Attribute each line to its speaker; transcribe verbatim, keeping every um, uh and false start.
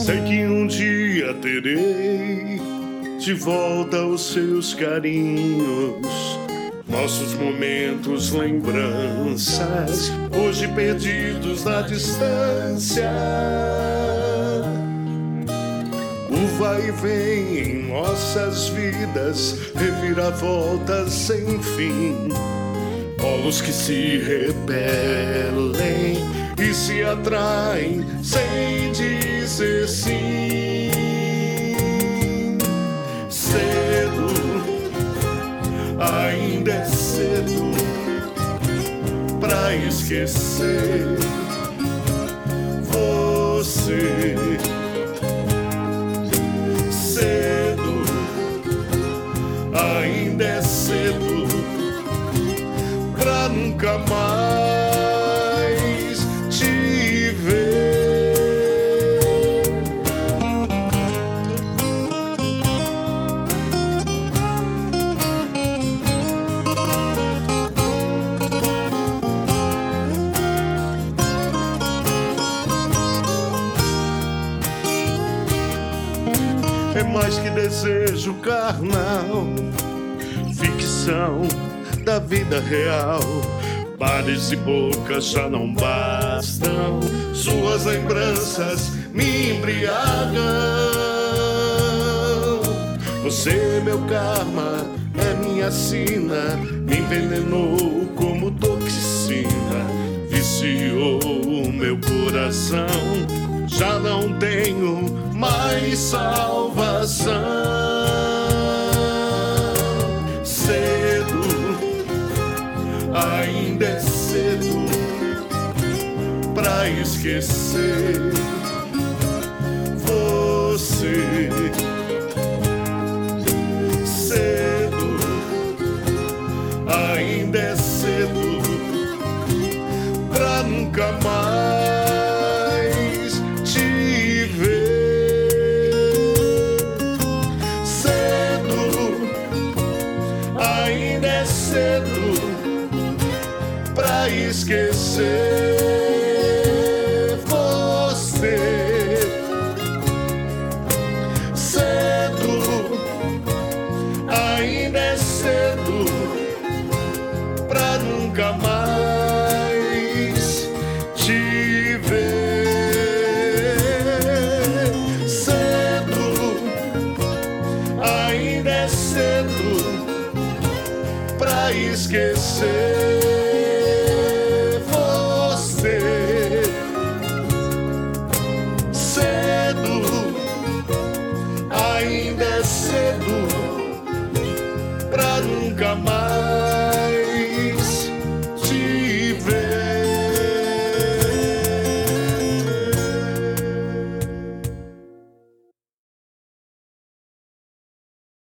Speaker 1: Sei que um dia terei de volta os seus carinhos, nossos momentos, lembranças, hoje perdidos na distância. O vai e vem em nossas vidas, reviravoltas sem fim, polos que se repelem e se atraem sem dizer sim. Cedo, ainda é cedo pra esquecer você. Cedo, ainda é cedo pra nunca mais te ver. É mais que desejo carnal, ficção da vida real. Bares e bocas já não bastam, suas lembranças me embriagam. Você, meu karma, é minha sina, me envenenou como toxina, viciou o meu coração. Já não tenho mais salvação. Cedo, ainda é cedo pra esquecer você. Cedo, ainda é cedo pra nunca mais te ver. Cedo, ainda é cedo pra esquecer você. Cedo, ainda é cedo pra nunca mais te ver. Cedo, ainda é cedo pra esquecer